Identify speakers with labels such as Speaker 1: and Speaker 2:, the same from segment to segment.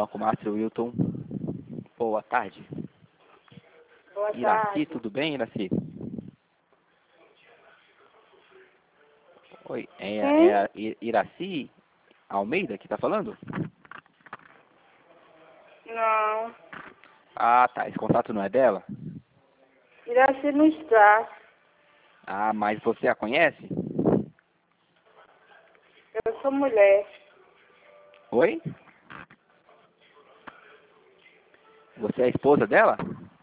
Speaker 1: Banco Master Wilton. Boa tarde.
Speaker 2: Boa
Speaker 1: Iraci,
Speaker 2: tarde.
Speaker 1: tudo bem, Iraci? Oi, é a Iraci Almeida que tá falando?
Speaker 2: Não.
Speaker 1: Ah, tá. Esse contato não é dela?
Speaker 2: Iraci não está.
Speaker 1: Ah, mas você a conhece?
Speaker 2: Eu sou mulher.
Speaker 1: Oi? Você é a esposa dela?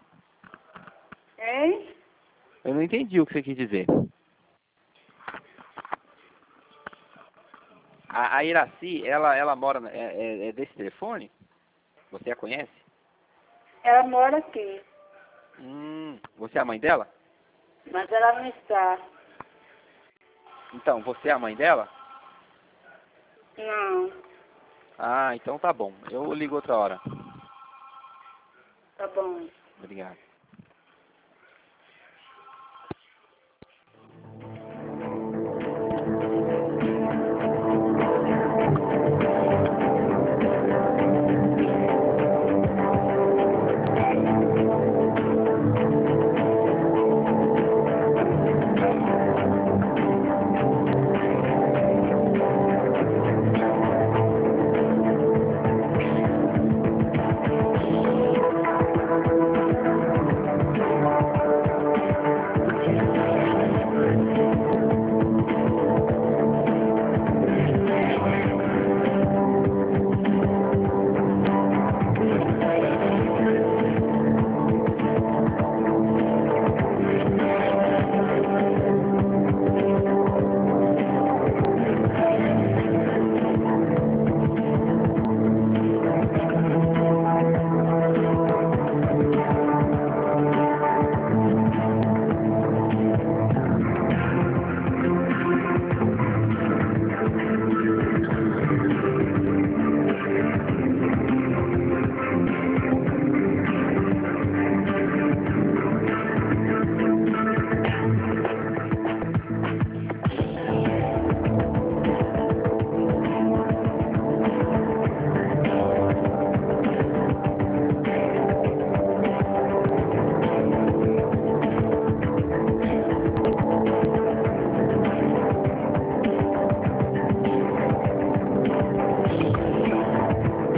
Speaker 2: Hein?
Speaker 1: Eu não entendi o que você quis dizer. A Iraci, ela mora... É desse telefone? Você a conhece?
Speaker 2: Ela mora aqui,
Speaker 1: Você é a mãe dela?
Speaker 2: mas ela não está.
Speaker 1: Então, você é a mãe dela?
Speaker 2: Não.
Speaker 1: Ah, então tá bom. Eu ligo outra hora.
Speaker 2: Tá bom.
Speaker 1: Obrigado.